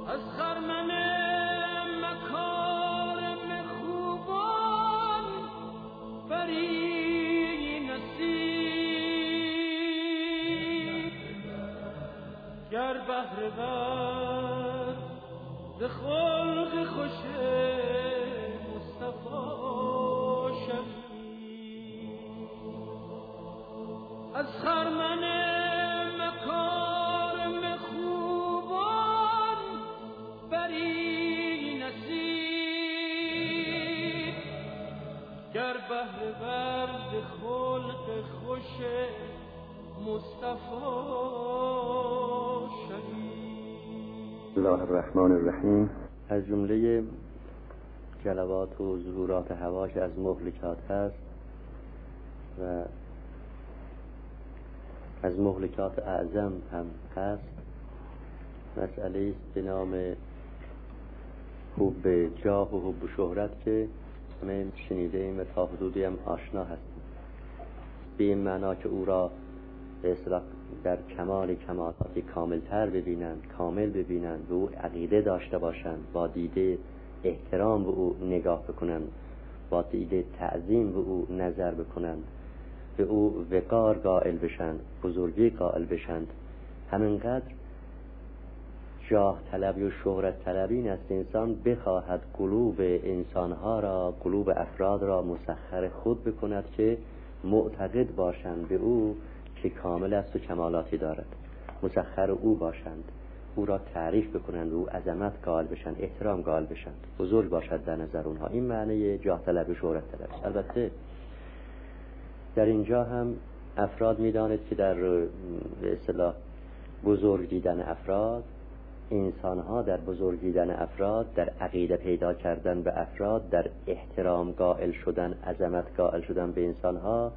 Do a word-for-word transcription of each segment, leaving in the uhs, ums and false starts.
از خرمن مکارم خوبان بری نصیب گر بهره ور ز خلق خوش مصطفی شوی از خرمن مکارم خوبان بری نصیب گر بهره ور ز خلق خوش مصطفی شوی. بسم الله الرحمن الرحیم. از جمله جلوات و ظهورات هواش از مهلکات هست و از مهلکات اعظم هم هست مسئله است به نام حب جاه و حب شهرت که همه شنیده ایم و تا حدودی هم آشنا هستیم، به این معنا که او را به اصطلاح در کمال کمالاتی کاملتر ببینند، کامل ببینند، به او عقیده داشته باشند، با دیده احترام به او نگاه بکنند، با دیده تعظیم به او نظر بکنند، به او وقار قائل بشند، بزرگی قائل بشند. همینقدر جاه طلبی و شهرت طلبی این است انسان بخواهد قلوب انسانها را، قلوب افراد را مسخر خود بکند که معتقد باشند به او که کامل است و کمالاتی دارد، مسخر او باشند، او را تعریف بکنند، او عظمت قائل بشند، احترام قائل بشند، بزرگ باشد در نظر اونها. این معنی جاه طلبی و شهرت طلبی. البته در اینجا هم افراد می‌دانید که در به اصطلاح بزرگ دیدن افراد، انسان‌ها در بزرگ دیدن افراد، در عقیده پیدا کردن به افراد، در احترام قائل شدن، عظمت قائل شدن به انسان‌ها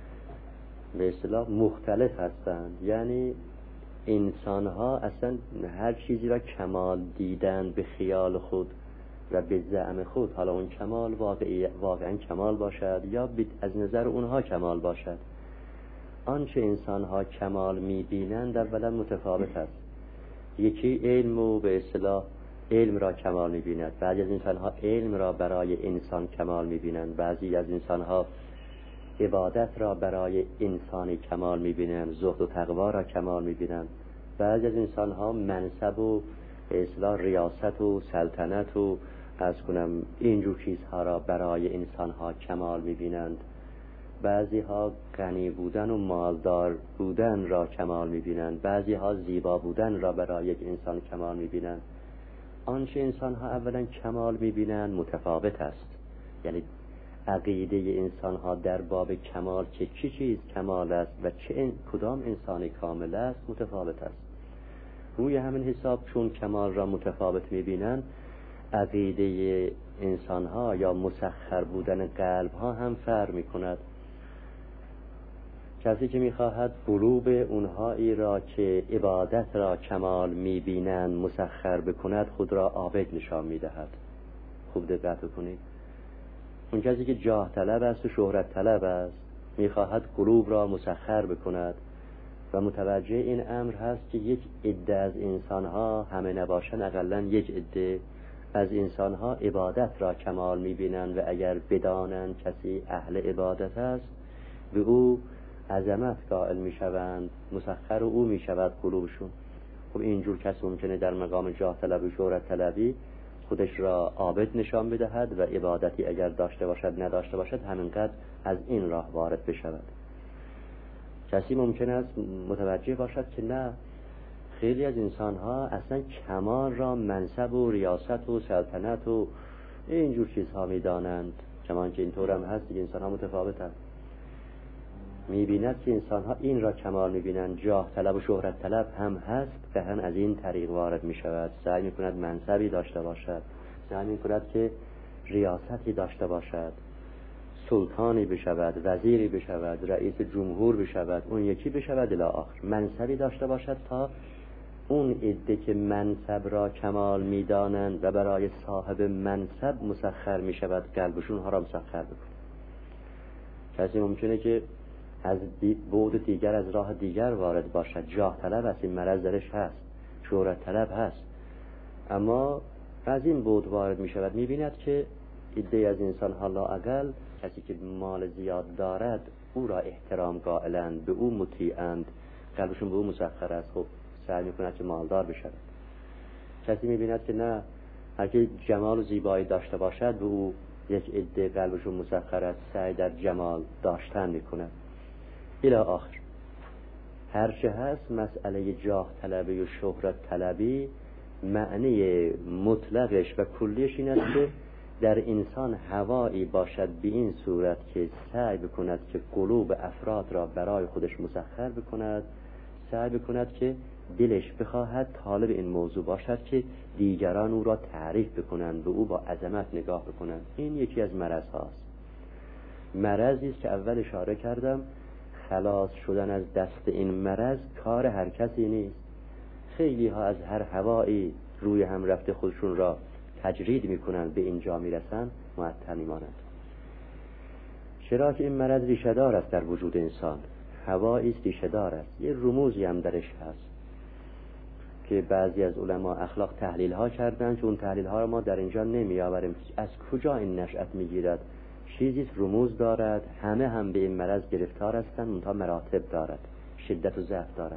به اصطلاح مختلف هستند. یعنی انسان‌ها اصلا هر چیزی را کمال دیدن به خیال خود و به زعم خود، حالا اون کمال واقعی واقعا کمال باشد یا از نظر اونها کمال باشد، آنچه انسان‌ها کمال می‌بینند اولا متفاوت است. یکی علم و به اصطلاح علم را کمال می‌بیند، بعضی از انسان‌ها علم را برای انسان کمال می‌بینند، بعضی از انسان‌ها عبادت را برای انسان کمال می‌بینند، زهد و تقوا را کمال می‌بینند، بعضی از انسان‌ها منصب و به اصطلاح ریاست و سلطنت و از کنم اینجور چیزها را برای انسان‌ها کمال می‌بینند، بعضی‌ها غنی بودن و مالدار بودن را کمال می‌بینند، بعضی‌ها زیبا بودن را برای یک انسان کمال می‌بینند. آنچه انسان‌ها اولا کمال می‌بینند متفاوت است. یعنی عقیده انسان‌ها در باب کمال که چه چیز کمال است و چه این کدام انسان کامل است متفاوت است. روی همین حساب چون کمال را متفاوت می‌بینند، عقیده انسان‌ها یا مسخر بودن قلب‌ها هم فرق می‌کند. کسی که می‌خواهد قلوب اونهایی را که عبادت را کمال می‌بینند مسخر بکند، خود را عابد نشان می‌دهد. خوب دقت کنید. اون کسی که جاه طلب است و شهرت طلب است می‌خواهد قلوب را مسخر بکند و متوجه این امر هست که یک عده از انسان‌ها، همه نباشن اقلاً یک عده از انسان‌ها عبادت را کمال می‌بینند و اگر بدانند کسی اهل عبادت است به او عظمت قائل می‌شوند، مسخر او می‌شود قلوبشون. خب اینجور کس ممکنه در مقام جاه طلب و شهرت طلبی خودش را عابد نشان بدهد و عبادتی اگر داشته باشد نداشته باشد همینقدر از این راه وارد بشود. کسی ممکن است متوجه باشد که نه، خیلی از انسان‌ها اصلا کمال را منصب و ریاست و سلطنت و اینجور چیزها می‌دانند، چون که اینطور هم هست که انسان‌ها متفاوتند. می‌بیند که انسان‌ها این را کمال می‌بینند. جاه طلب و شهرت طلب هم هست که هم از این طریق وارد می‌شود، سعی می‌کند منصبی داشته باشد، سعی می‌کند که ریاستی داشته باشد، سلطانی بشود، وزیری بشود، رئیس جمهور بشود، اون یکی بشود الی آخر، منصبی داشته باشد تا اون عده که منصب را کمال می‌دانند و برای صاحب منصب مسخر می‌شود قلبشون ها را مسخر بکنه. کسی ممکنه که از بعد دیگر از راه دیگر وارد باشد، جاه طلب است، این مرض درش هست، شهرت طلب هست، اما از این بود وارد می شود، می بیند که عده از انسان حالا اقل کسی که مال زیاد دارد او را احترام قائلند، به او مطیعند، قلبشون به او مسخر است، خب سعی می کند که مالدار بشود. کسی می بیند که نه، هر که جمال و زیبایی داشته باشد به او یک عده قلبشون مسخر است، سعی در جمال داشتن می کند الی آخر. هرچه هست مسئله جاه طلبی و شهرت طلبی معنی مطلقش و کلیش این است که در انسان هوایی باشد به این صورت که سعی بکند که قلوب افراد را برای خودش مسخر بکند، سعی بکند که دلش بخواهد طالب این موضوع باشد که دیگران او را تعریف بکنند، به او با عظمت نگاه بکنند. این یکی از مرض هاست. مرضی است که اول اشاره کردم خلاص شدن از دست این مرض کار هر کسی نیست. خیلی ها از هر هوایی روی هم رفته خودشون را تجرید میکنند، به اینجا میرسند، معطل میمانند. چرا که این مرض ریشه دار است در وجود انسان، هوایی است ریشه دار است. یه رموزی هم درش هست که بعضی از علما اخلاق تحلیل ها کردند که اون تحلیل ها را ما در اینجا نمی آوریم. از کجا این نشأت میگیرد؟ چیزی رموز دارد، همه هم به این مرض گرفتار هستند، اونها مراتب دارد، شدت و ضعف دارد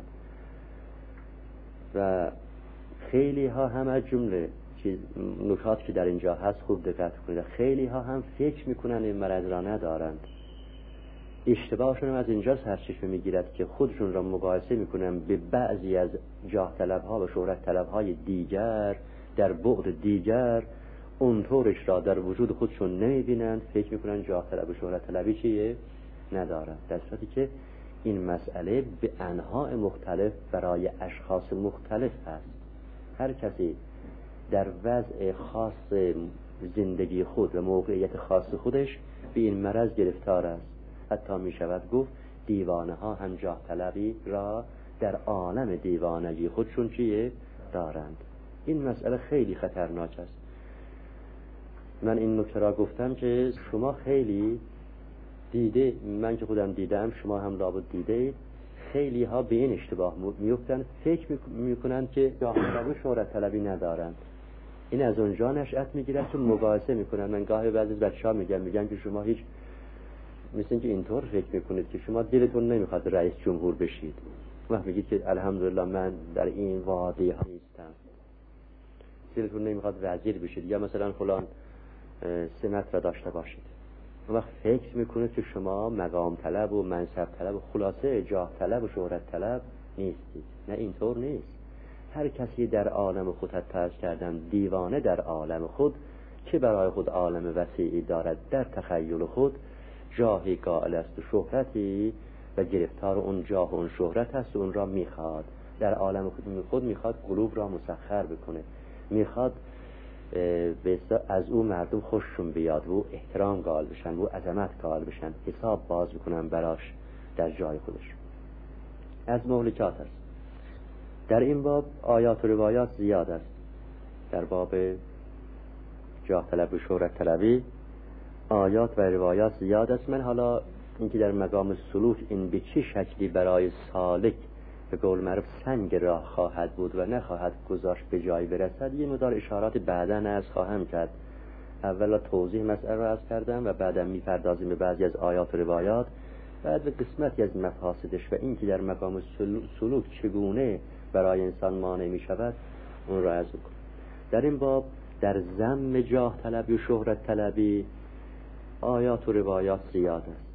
و خیلی ها هم از جمله چیز نکات که در اینجا هست خوب دقت کنید، خیلی ها هم فکر میکنن این مرض را ندارند. اشتباهشون از اینجا سرچشمه میگیرد که خودشون را مقایسه میکنن به بعضی از جاه طلب ها و شهرت طلب های دیگر در بعد دیگر، اونطورش را در وجود خودشون نمیبینند، فکر میکنن جاه طلب و شهرت طلبی چیه؟ ندارند، در صورتی که این مسئله به انواع مختلف برای اشخاص مختلف هست. هر کسی در وضع خاص زندگی خود و موقعیت خاص خودش به این مرض گرفتار است. حتی می شود گفت دیوانه ها هم جاه طلبی را در عالم دیوانگی خودشون چیه؟ دارند. این مسئله خیلی خطرناک است. من این نکته را گفتم که شما خیلی دیده، من که خودم دیدم، شما هم لابد دیده، خیلی ها به این اشتباه میفتن، فکر میکنن که جاه طلبی و شهرت طلبی ندارند. این از اونجا نشأت میگیرد که مقایسه میکنن. من گاهی بعضی از بچه‌ها میگن میگن که شما هیچ، مثل اینکه اینطور فکر میکنید که شما دلتون نمیخواد رئیس جمهور بشید، وقت میگید که الحمدلله من در این وادی ها نیستم، دلتون نمیخواد وزیر بشید یا مثلا فلان سمت را داشته باشید، وقت فکر میکنید که شما مقام طلب و منصب طلب و خلاصه جاه طلب و شهرت طلب نیستید. نه، اینطور نیست. هر کسی در عالم خود ترس کردن دیوانه در عالم خود که برای خود عالم وسیعی دارد، در تخیل خود جاهی قائل است و شهرتی و گرفتار اون جاه و اون شهرت است و اون را میخواد در عالم خود, خود میخواد قلوب را مسخر بکنه، میخواد از او مردم خوششون بیاد و احترام قائل بشن و عظمت قائل بشن، حساب باز بکنن براش در جای خودش. از مهلکات است. در این باب آیات و روایات زیاد است. در باب جاه طلب و شهرت طلبی آیات و روایات زیاد است. من حالا اینکه در مقام سلوک این به چه شکلی برای سالک به قول معروف سنگ راه خواهد بود و نخواهد گذاشت به جای برسد، یه مقدار اشارات بعداً از خواهم کرد. اولا توضیح مسئله را از کردم و بعدا میپردازیم به بعضی از آیات و روایات، بعد به قسمتی از مفاسدش و اینکه در مقام سلوک چگونه برای انسان مانع می شود اون را عرض کنم. در این باب در ذم جاه طلبی و شهرت طلبی آیات و روایات زیاد است.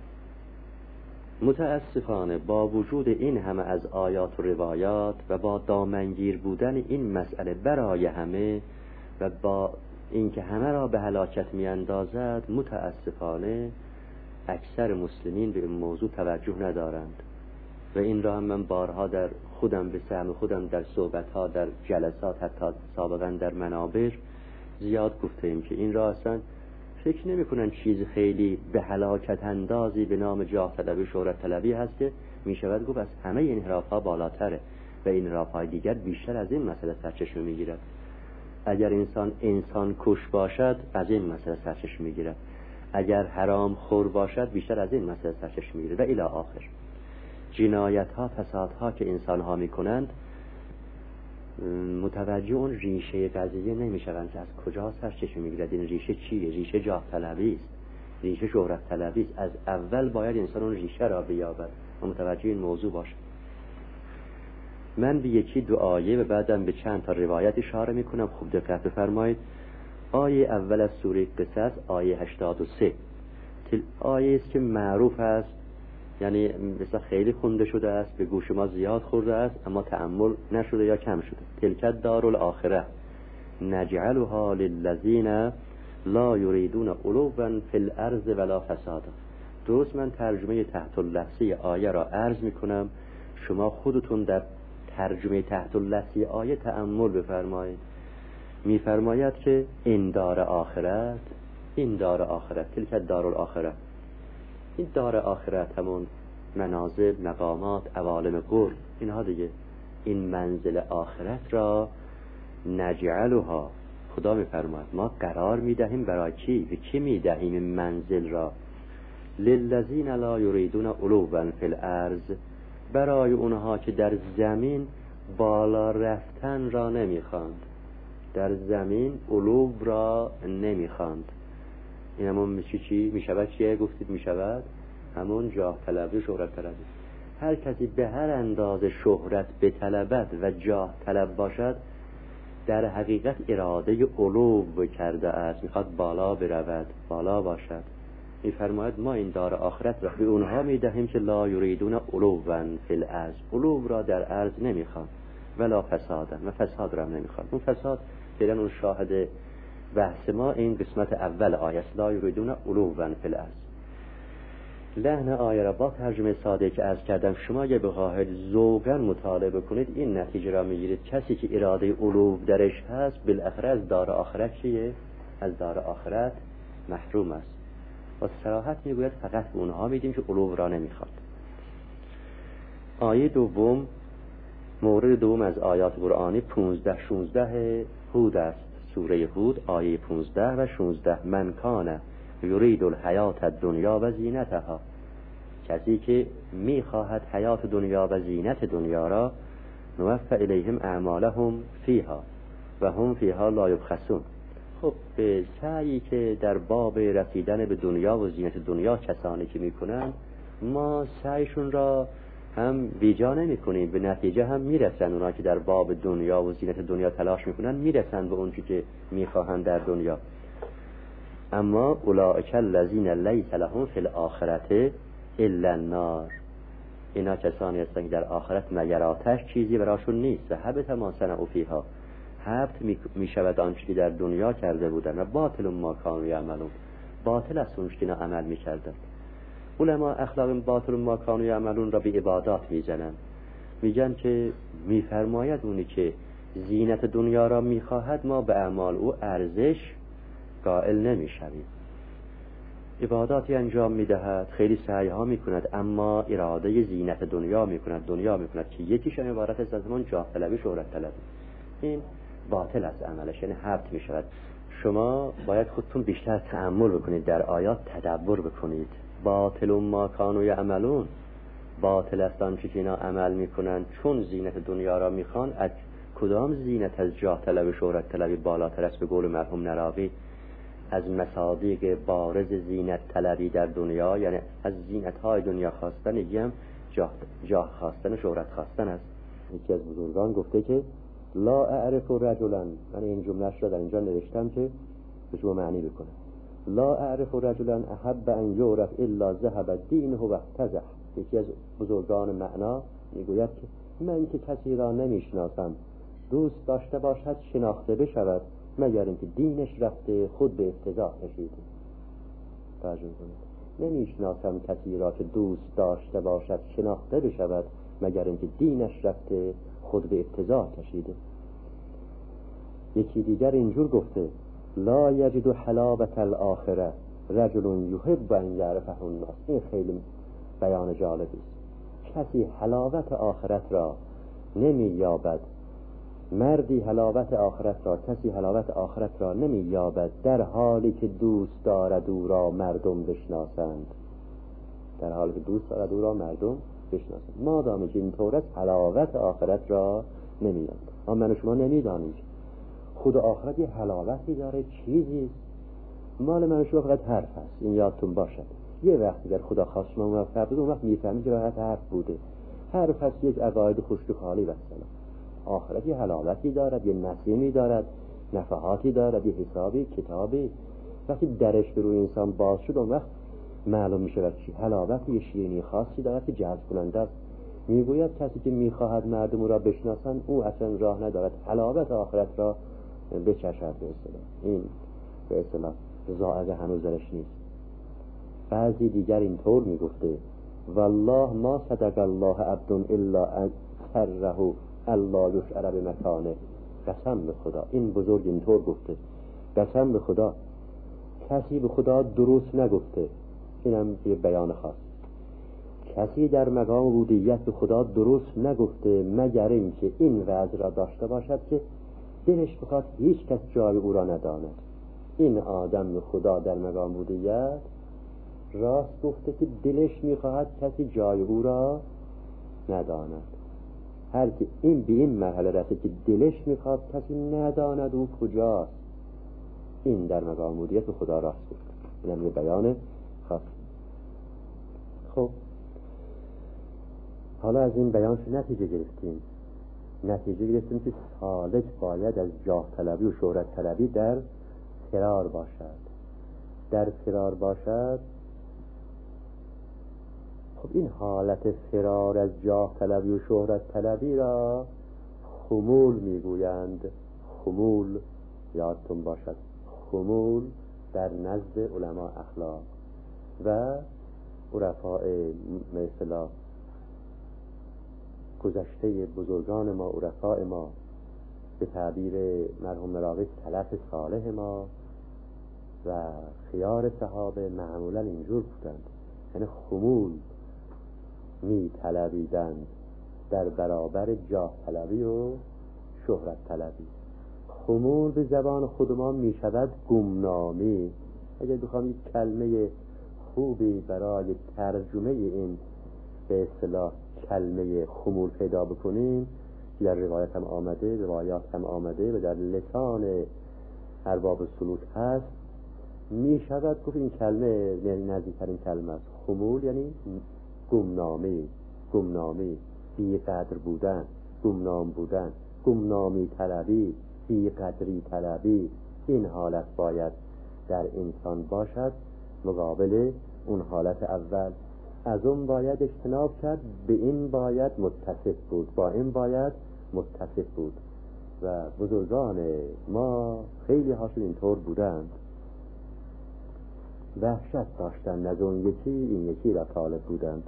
متاسفانه با وجود این همه از آیات و روایات و با دامنگیر بودن این مسئله برای همه و با اینکه همه را به هلاکت می اندازد، متاسفانه اکثر مسلمین به این موضوع توجه ندارند و این را هم من بارها در خودم به سهم خودم در صحبتها در جلسات حتی سابقا در منابر زیاد گفتیم که این را اصلا فکر نمی کنن چیز خیلی به هلاکت اندازی به نام جاه طلبی و شهرت طلبی هست که می شود گفت از همه این انحراف ها بالاتره و این انحراف های دیگر بیشتر از این مسئله سرچشمه می گیرد. اگر انسان انسان کش باشد از این مسئله سرچشمه می گیرد، اگر حرام خور باشد بیشتر از این مسئله سرچشمه می گیرد و الی آخر. جنایت ها، فساد ها که انسان ها می کنند متوجه اون ریشه قضیه نمیشوند که از کجا سرچشمه میگیرد، این ریشه چیه؟ ریشه جاه طلبی است، ریشه شهرت طلبی است. از اول باید انسان اون ریشه را بیابد و متوجه این موضوع باشد. من به یکی دو آیه و بعدم به چند تا روایت اشاره میکنم، خوب دقت بفرمایید. آیه اول از سوره قصص آیه هشتاد و سه، آیه است که معروف است، یعنی مثلا خیلی خونده شده است، به گوش ما زیاد خورده است، اما تأمل نشده یا کم شده. تلک الدار الاخره نجعلها للذین لا یریدون علوا فی الارض ولا فسادا. درست من ترجمه تحت اللفظی آیه را عرض میکنم، شما خودتون در ترجمه تحت اللفظی آیه تأمل بفرمایید. میفرماید که این دار آخرت، این دار آخرت، تلک الدار الاخره، این دار آخرت همون منازل، مقامات، عوالم قرب، اینها دیگه، این منزل آخرت را نجعلها، خدا میفرماید ما قرار میدهیم برای کی؟ و کی میدهیم این منزل را؟ للذین لا یریدون علوا فی الارض، برای اونها که در زمین بالا رفتن را نمیخواند، در زمین علو را نمیخواند. این همون میشه چی؟ میشود چیه؟ گفتید میشود همون جاه طلبی، شهرت طلبی. هر کسی به هر اندازه شهرت بطلبد و جاه طلب باشد، در حقیقت اراده علو کرده است، میخواد بالا برود، بالا باشد. میفرماید ما این دار آخرت را به اونها میدهیم که لا یریدون علوا فی الارض، علو را در ارض نمیخوان، ولا فسادا، و فساد را نمیخوان. اون فساد فعلا اون شاهد بحث ما این قسمت اول آیه لا یریدون علوا فی الارض. لحن آیه را با ترجمه ساده که عرض کردم شما اگه بخواهید ذوقاً مطالعه کنید این نتیجه را میگیرید. کسی که اراده علو درش هست بالاخره از دار آخرت چیه؟ از دار آخرت محروم است. با صراحت میگوید فقط به اونها میدیم که علو را نمیخواد. آیه دوم، مورد دوم از آیات قرآنی پانزده شانزده هود است. سوره هود آیه پانزده و شانزده. من کان یرید الحیات الدنیا و زینتها، کسی که میخواهد حیات دنیا و زینت دنیا را، نوفی الیهم اعمالهم فیها و هم فیها لا یبخسون. خب به سعی که در باب رسیدن به دنیا و زینت دنیا کسانی که میکنن، ما سعیشون را هم بیجا نمی کنیم، به نتیجه هم میرسن. اونا که در باب دنیا و زینت دنیا تلاش میکنن میرسن به اون چیزی که میخواهن در دنیا. اما اولئک الذین لیس لهم فی الاخرة الا النار، اینا کسانی هستند که در آخرت مگر آتش چیزی براشون نیست. حبط ما صنعوا فیها، حبط میشود آنچه که در دنیا کرده بودن، و باطل ما کانوا یعملون، باطل است اون که اینا عمل میکردن. علما اخلاق باطل ما کانوا یعملون را به عبادات میزنن، میگن که میفرماید اونی که زینت دنیا را میخواهد ما به اعمال او ارزش قائل نمیشویم. عباداتی انجام میدهد، خیلی سعی ها میکند، اما اراده زینت دنیا میکند، دنیا میکند که یکیش عبارت است از همون جاه طلبی، شهرت طلبی. این باطل است عملش، یعنی حبط میشود. شما باید خودتون بیشتر تأمل بکنید، در آیات تدبر بکنید. باطل ما کانوا یعملون، باطل است آنچه که اینا عمل میکنند چون زینت دنیا را میخوان. از کدام زینت از جاه طلب شهرت طلبی بالاتر است؟ به قول مرحوم نراقی از مصادیق بارز زینت طلبی در دنیا، یعنی از زینت های دنیا خواستن، یکیم جاه, جاه خواستن، شهرت خواستن است. یکی از بزرگان گفته که لا اعرف رجلا، من این جملهش را در اینجا نوشتم که به شما معنی بکنم. لا اعرف رجلا احب ان یعرف الا ذهب دینه و احتضح. یکی از بزرگان معنا میگوید که من که کسی را نمیشناسم دوست داشته باشد شناخته بشود، مگر اینکه دینش رفته خود به افتضاح کشیده. توجه کنید، نمیشناسم کسی را که دوست داشته باشد شناخته بشود، مگر اینکه دینش رفته خود به افتضاح کشیده. یکی دیگر اینجور گفته لا یجد حلاوت الاخره رجل یحب ان یعرفه الناس. این خیلی بیان جالبی است. کسی حلاوت آخرت را نمی یابد، مردی حلاوت آخرت را، کسی حلاوت آخرت را نمی یابد در حالی که دوست دارد او را مردم بشناسند. در حالی که دوست دارد او را مردم بشناسند. مادامی که اینطور است حلاوت آخرت را نمی یابد. اما من و شما نمیدانیم. خود آخرت یه حلاوتی داره، چیزی مال من و شما فقط حرف هست. این یادتون باشد یه وقت اگر خدا خواست شما موفق بود، اون وقت میفهمید که راحت حرف بوده. حرف هست یک عقاید خشک و خالی و سلام. آخرت یه حلاوتی دارد، یه نسیمی دارد، نفحاتی دارد، یه حسابی، کتابی. وقتی درش به روی انسان باز شد، اون وقت معلوم می شود چی حلاوت، یه شیرینی خاصی دارد که جذب کننده است. میگوید کسی که میخواهد مردم او را بشناسند، او اصلا راه ندارد حلاوت آخرت را بچشد. به اصطلاح این به اصطلاح ذائقه هنوز درش نیست. بعضی دیگر اینطور میگفته: والله ما صدق الله عبد الا سره الله یشعر بمکانه. قسم به خدا، این بزرگ اینطور گفته، قسم به خدا کسی به خدا درست نگفته. اینم یه بیان خاص. کسی در مقام عبودیت به خدا درست نگفته مگر اینکه این وضع را داشته باشد که دلش بخواد هیچ کس جای او را نداند. این آدم به خدا در مقام عبودیت راست گفته که دلش میخواهد کسی جای او را نداند. هر که این به این مرحله رسید که دلش میخواد کسی نداند او کجاست، این در مقام عبودیت به خدا راست گفت. اینم یه بیان خاص. خب حالا از این بیان چه نتیجه گرفتیم؟ نتیجه گرفتیم که سالک باید از جاه طلبی و شهرت طلبی در فرار باشد. در فرار باشد. خب این حالت فرار از جاه طلبی و شهرت طلبی را خمول میگویند. خمول یادتون باشد، خمول در نزد علما اخلاق و عرفاء مثلا گذشته بزرگان ما، عرفاء ما، به تعبیر مرحوم مراغی سلف صالح ما و خیار صحابه معمولا اینجور بودند. یعنی خمول می طلبیدند در برابر جاه طلبی و شهرت طلبی. خمول به زبان خود ما می شود گمنامی. اگر بخوام یک کلمه خوبی برای ترجمه این به اصطلاح کلمه خمول پیدا بکنیم، در روایت هم آمده، روایات هم آمده و در لسان ارباب سلوک هست، می شود گفت این کلمه نزدیکترین کلمه است. خمول یعنی گمنامی، گمنامی، بی قدر بودن، گمنام بودن، گمنامی طلبی، بی قدری طلبی. این حالت باید در انسان باشد مقابل اون حالت اول. از اون باید اجتناب کرد، به این باید متصف بود، با این باید متصف بود. و بزرگان ما خیلی هاشون اینطور بودند، وحشت داشتند از اون یکی، این یکی را طالب بودند.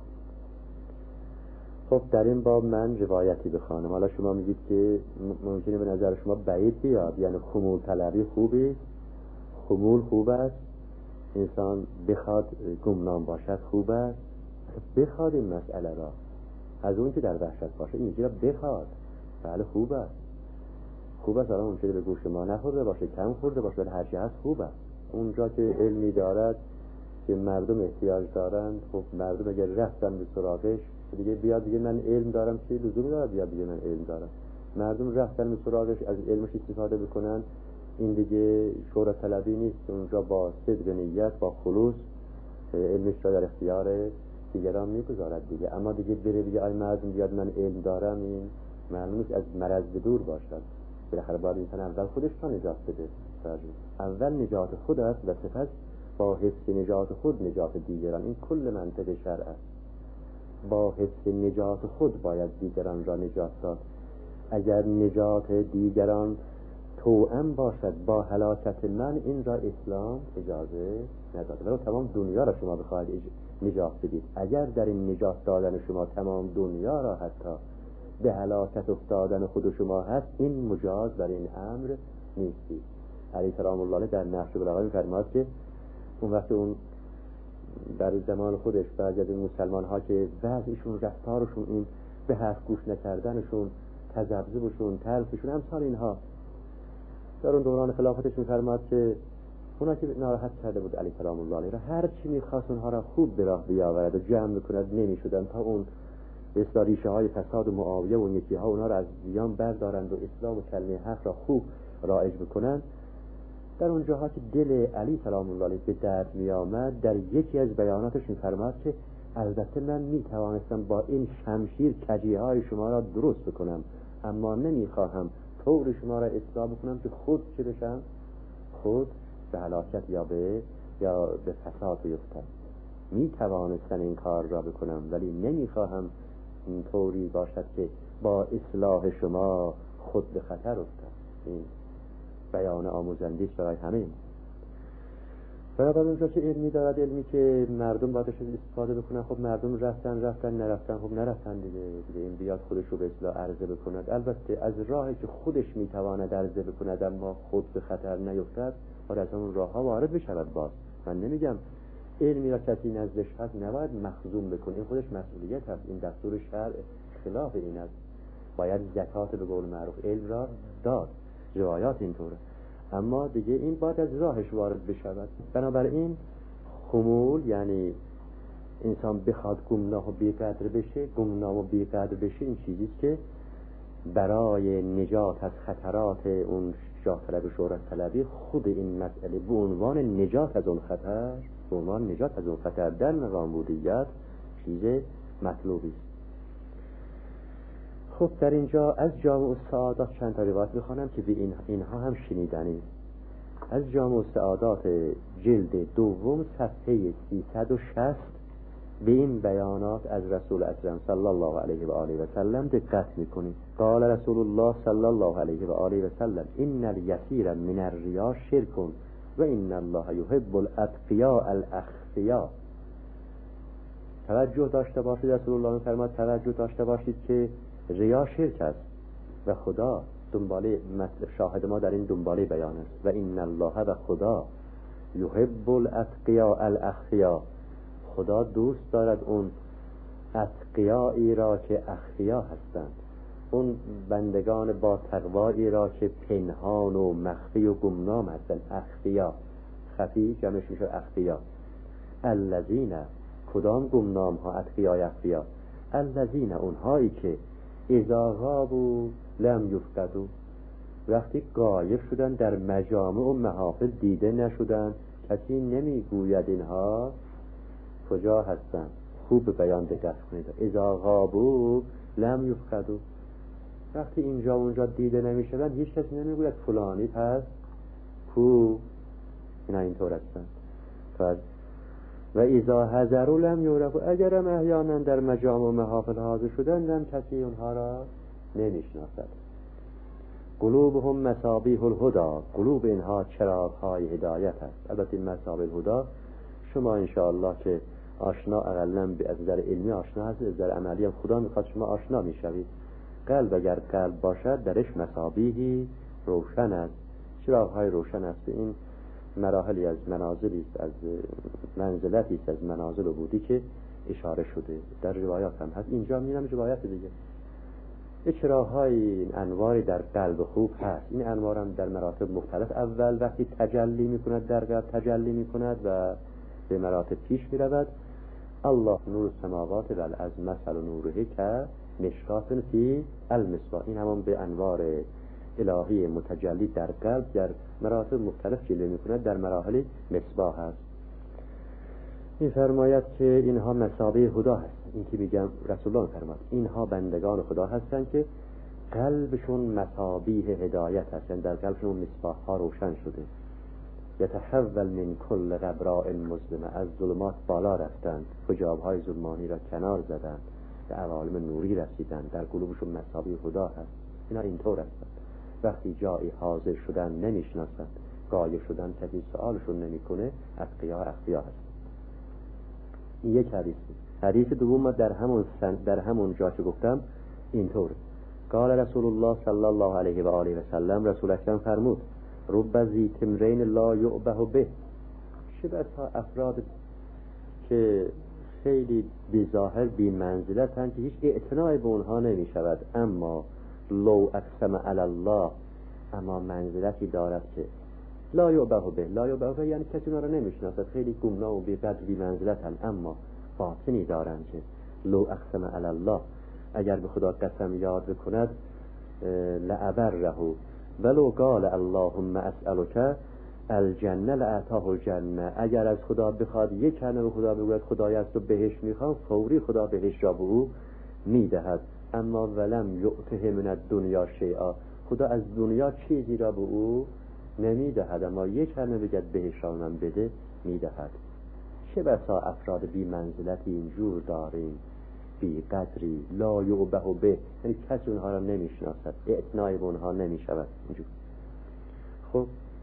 خب در این باب من روایتی بخوانم. حالا شما میگید که ممکنه به نظر شما بعید بیاد، یعنی خمول طلبی خوبی، خمول خوب است، انسان بخواد گمنام باشد خوب است، بخواد این مسئله را از اون که در وحشت باشه این را بخواد، بله خوب است، خوب است. حالا اون چیزی به گوش ما نخورده باشه، کم خورده باشه، ولی هر چی هست خوب است. اونجا که علمی دارد که مردم احتیاج دارند، خب مردم اگر رفتن به سراغش دیگه بیاد دیگه من علم دارم، چه لزومی دارد بیاد دیگه من علم دارم. مردم رفتن به سراغش از علمش استفاده بکنن، این دیگه شهرت طلبی نیست. اونجا با صدق نیت، با خلوص علمش را در اختیار دیگران میگذارد دیگه. اما دیگه بره دیگه آی مردم بیاد من علم دارم، این معلوم نیست از مرض دور باشد. بالاخره باید انسان اول خودش را نجات بده. اول نجات خود است و سپس با حفظ نجات خود نجات دیگران. این کل منطق شرع است. با حفظ نجات خود باید دیگران را نجات داد. اگر نجات دیگران توأم باشد با هلاکت من، این را اسلام اجازه نداده. ولی تمام دنیا را شما بخواهید نجات بدید، اگر در این نجات دادن شما تمام دنیا را حتی به هلاکت افتادن خود شما هست، این مجاز برای این امر نیستی. علی کرام الله در نقش بلاغه می‌فرماید که اون وقت اون در زمان خودش بعضی از این مسلمان ها که وضعشون، رفتارشون، این به حرف گوش نکردنشون، تذبذبشون، تلفشون، امثال اینها، در اون دوران خلافتش می‌فرماید که اونا که ناراحت کرده بود علی کرام الله علیه را، هر چی می‌خواست اونها را خوب به راه بیاورد و جمع بکند، نمی‌شدن تا اون به اصلاح ریشه های فساد و معاویه و اون یکی ها اونا را از زیان بردارند و اسلام و کلمه حق را خوب رایج بکنند. در اون جاها که دل علی سلام الله علیه به درد می آمد، در یکی از بیاناتش می‌فرماد که البته من می توانستم با این شمشیر کجیه های شما را درست بکنم، اما نمیخواهم طور شما را اصلاح بکنم که خود چه بشم، خود به هلاکت یا به یا به فساد بیفتم. می توانستم این کار را بکنم ولی نمیخواهم طوری باشد که با اصلاح شما خود به خطر افتم. این بیان آموزنده است برای همه ما. برای اونجا که علمی دارد، علمی که مردم باید استفاده بکنن، خب مردم رفتن رفتن نرفتن خب نرفتن دیگه, دیگه این بیاد خودش رو به اصلاح عرضه بکند. البته از راهی که خودش میتواند عرضه بکند اما خود به خطر نیفتد باید از اون راه ها وارد بشود. باز من نمیگم علمی را کسی نزدش هست نباید مخزوم بکنه، این خودش مسئولیت هست، این دستور شرع خلاف این است. باید زکات به قول معروف علم را داد، روایات اینطوره، اما دیگه این باید از راهش وارد بشود. بنابراین خمول یعنی انسان بخواد گمناه و بی‌قدر بشه، گمناه و بی‌قدر بشه، این چیزیست که برای نجات از خطرات اون جاه طلب و شهرت طلبی خود این مسئله به عنوان نجات از اون خطر، به عنوان نجات از اون خطر در مقام بودیت چیز مطلوبی است. خب در اینجا از جامع السعادات چند تا روایت بخوانم که به این اینها هم شنیدنی. از جامع السعادات جلد دوم صفحه سیصد و شصت به این بیانات از رسول اکرم صلی الله علیه و آله و سلم دقت میکنید. قال رسول الله صلی الله علیه و آله و سلم ان الیسیر من الریا شرک و ان الله یحب الاتقیاء الاخفیاء. توجه داشته باشید، رسول الله میفرماد توجه داشته باشید که ریا شرک است و خدا دنباله مطلب شاهد ما در این دنباله بیان است. و ان الله و خدا یحب الاتقیاء الاخفیاء، خدا دوست دارد اون اتقیایی را که اخفیا هستند، اون بندگان با تقوایی را که پنهان و مخفی و گمنام هستند. اخفیا، خفی جمعش میشه اخفیا. الذین، کدام گمنام ها؟ اتقیای اخفیا. الذین، اونهایی که اذا غابوا لم یفقدوا، وقتی غایب شدن در مجامع و محافل دیده نشدن، کسی نمیگوید اینها کجا هستن. خوب بیان دقت کنید. اذا غابوا لم یفقدوا، وقتی اینجا اونجا دیده نمیشدن هیچ کسی نمیگوید فلانی پس کو، اینا اینطور هستن. و اذا حضروا لم یعرفوا، اگرم احیانا در مجامع و محافل حاضر شدن لم کسی اونها را نمیشناسد. قلوبهم مصابیح الهدى، قلوب اینها چراغ‌های هدایت است. البته این مصابیح الهدى شما انشاءالله که آشنا اقلا به از نظر علمی آشنا هست، از نظر عملی هم خدا میخواد شما آشنا میشوید. قلب اگر قلب باشد درش مصابیحی روشن است، چراغ‌های روشن است. این مراحلی از منازلی است، از منزلتی است از منازل عبودی که اشاره شده در روایات هم هست. اینجا میرم روایت دیگه. یه چراغ‌های انواری در قلب خوب هست. این انوار هم در مراتب مختلف، اول وقتی تجلی میکند در قلب تجلی میکند و به مراتب پیش میرود. الله نور السماوات و از مثل نوره که مشکات فی المصباح، این همون به انوار الهی متجلی در قلب در مراتب مختلف جلوه میکند، در مراحل مصباح هست. این فرماید که اینها مصابیح خدا هست. این که میگم رسول الله فرماد اینها بندگان خدا هستند که قلبشون مصابیح هدایت هستند، در قلبشون مصباح ها روشن شده. یتحول من کل غبراء مظلمه، از ظلمات بالا رفتند، حجاب های ظلمانی را کنار زدند، به عوالم نوری رسیدند، در قلوبشون مصابیح خدا هست. اینا اینطور هستند. وقتی جایی حاضر شدن نمیشناسند، غایب شدن کسی سوالشون نمیکنه، اتقیا اخفیا هست. این یک حدیث. حدیث دوم در همون سن در همون جا که گفتم اینطور. قال رسول الله صلی الله علیه و آله و سلم، رسول اکرم فرمود رب ذی تمرین لا یعبه به، چه بسا افراد که خیلی بی ظاهر بی منزلت هستند که هیچ اعتناعی به اونها نمی شود، اما لو اقسم علی الله، اما منزلتی دارد که لا یعبه به. لا یعبه به یعنی کسی اونها را نمی شناسد، خیلی گمنام و بی قدر بی منزلت هستند، اما باطنی دارند که لو اقسم علی الله، اگر به خدا قسم یاد بکند لعبره ولو قال اللهم اسألک الجنه لأعطاه الجنه. اگر از خدا بخواد یک کلمه به خدا بگوید خدای از تو بهشت میخوام، فوری خدا بهشت را به او میدهد. اما ولم یعطه من الدنیا شیئا، خدا از دنیا چیزی را به او نمیدهد، اما یک کلمه بگد بهشت را من بده میدهد. چه بسا افراد بی منزلتی اینجور داریم، بی قدری، لا یعبه به، یعنی کسی اونها را نمیشناسد، اعتنای به اونها نمیشود اینجور. خب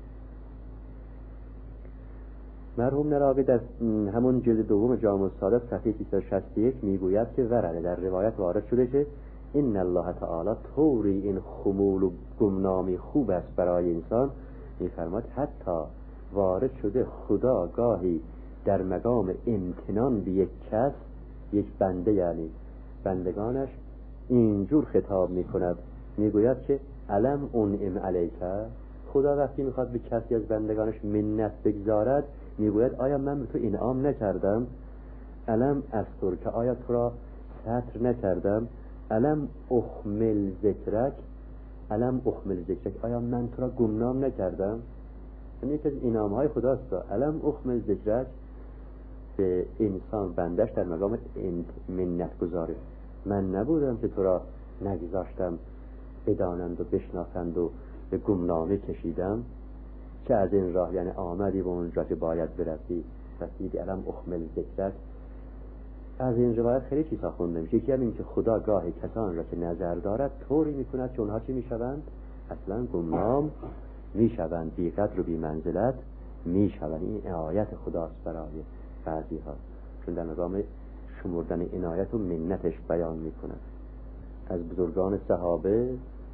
مرحوم نراقی در همون جلد دوم جامع السعادت صفحه سیصد و شصت و یک میگوید که ورده در روایت وارد شده که ان الله تعالی طوری این خمول و گمنامی خوب است برای انسان، میفرماد حتی وارد شده خدا گاهی در مقام امتنان به یک کس، یک بنده، یعنی بندگانش اینجور خطاب میکند، میگوید که الم انعم علیکه. خدا وقتی میخواد به کسی از بندگانش منت بگذارد میگوید آیا من به تو انعام نکردم؟ الم استر، که آیا تو را ستر نکردم؟ الم اخمل ذکرک، الم اخمل ذکرک، آیا من تو را گمنام نکردم؟ یعنی یکی از انعام های خداست. الم اخمل ذکرک، به انسان بندش در مقام منت گذاره، من نبودم که تو را نگذاشتم بدانند و بشناسند و به گمنامه کشیدم؟ چه از این راه، یعنی آمدی به اونجا که باید برسی، رسیدی الم اخمل ذکرک. از این روایت خیلی چیزا خونده میشه. یکی همین که خدا گاهی کسان را که نظر دارد طوری میکند که اونها چی میشوند؟ اصلا گمنام میشوند، بی قدر و بی منزلت میشوند. این عنایت خداست برای بعضی ها، چون در مقام شمردن عنایت و منتش بیان میکند. از بزرگان صحابه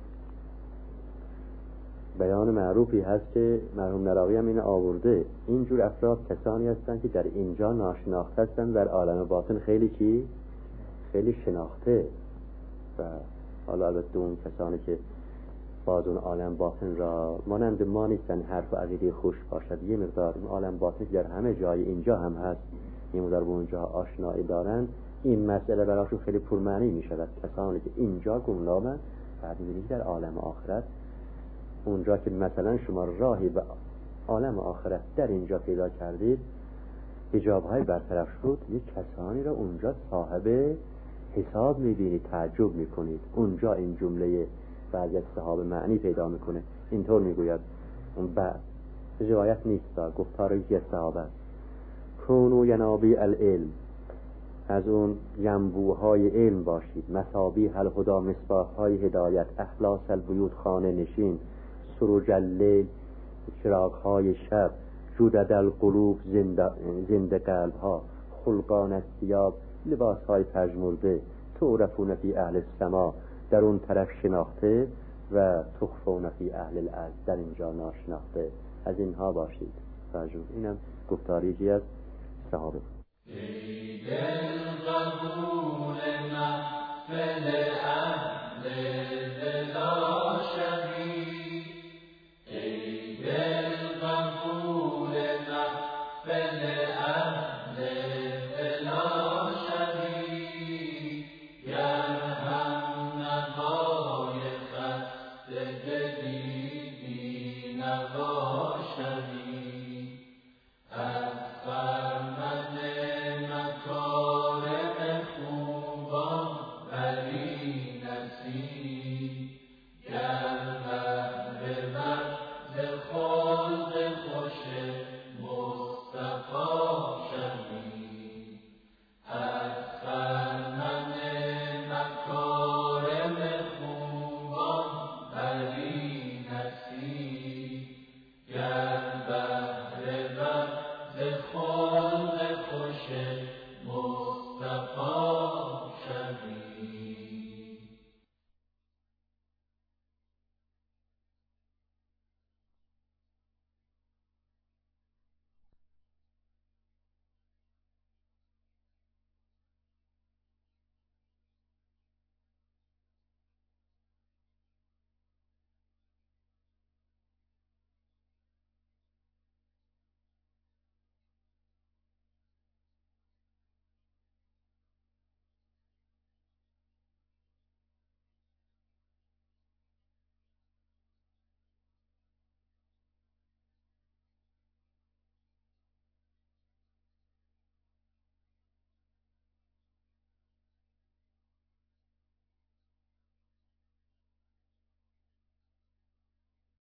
بیان معروفی هست که مرحوم نراقی هم این آورده. اینجور افراد کسانی هستند که در اینجا ناشناخته هستند، در عالم باطن خیلی چی؟ خیلی شناخته. و حالا البته اون کسانی که باز اون عالم باطن را مانند ما نیستن حرف و عقیده خوش باشد، یه مقدار این عالم باطن در همه جای اینجا هم هست، یه مقدار به اونجا آشنایی دارن، این مسئله براشون خیلی پرمعنی می شود. کسانی که اینجا گمنامن، بعد می‌بینید در عالم آخرت، اونجا که مثلا شما راهی به عالم آخرت در اینجا پیدا کردید، حجاب‌های برطرف شد، یک کسانی را اونجا صاحب حساب می‌بینید، تعجب می‌کنید. اونجا این جمله بعضی از صحابه معنی پیدا می‌کنه. اینطور می‌گوید، اون بعد روایت نیست، گفتار یکی از صحابه، کونو ینابی العلم، از اون ینبوهای علم باشید، مصابیح الهدی، مصباح‌های هدایت، اخلاص البیوت، خانه نشین، سروج اللیل، چراغ‌های شب، جودد القلوب، زنده, زنده قلب‌ها، خلقان الثیاب، لباس‌های پژمرده، تعرفون فی اهل السما، در اون طرف شناخته، و تخفون فی اهل الارض، در اینجا ناشناخته. از اینها باشید. راجع اینم گفتاریی از صحابه. ای دل قبول محفل اهل دلا شوی، ای دل قبول محفل اهل دلا شوی، گر هم نوای خط دلی بی نوا شوی.